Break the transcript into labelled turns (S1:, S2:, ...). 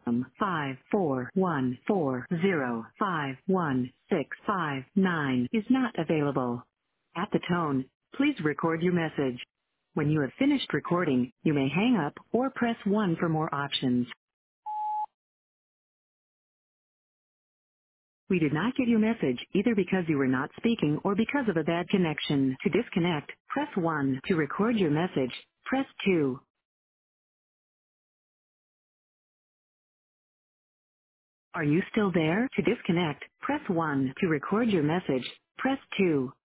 S1: 541405165 is not available. At the tone, please record your message. When you have finished recording, you may hang up or press 1 for more options. We did not get your message either because you were not speaking or because of a bad connection. To disconnect, press 1. To record your message, press 2. Are you still there? To disconnect, press 1. To record your message, press 2.